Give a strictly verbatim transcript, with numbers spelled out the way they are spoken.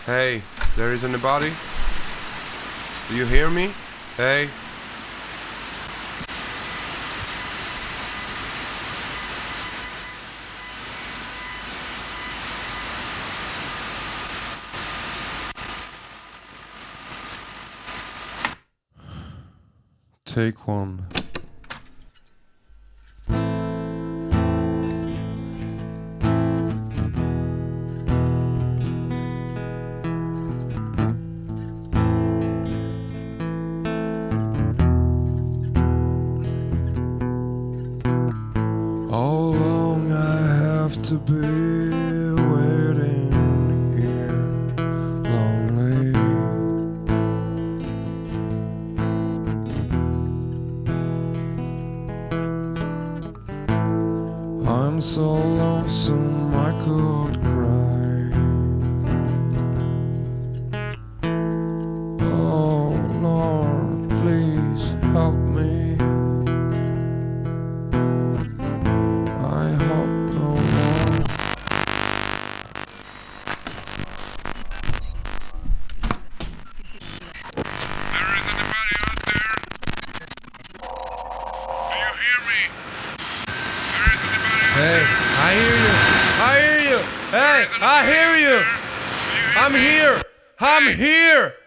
Hey, there is anybody? Do you hear me? Hey? Take one. How long I have to be waiting here lonely? I'm so lonesome I could cry. Oh Lord, please help me. I hope no more. There is anybody out there? Do you hear me? There is anybody out Hey, there? I hear you. I hear you. Hey, I hear you. Do you hear I'm me? here. I'm here.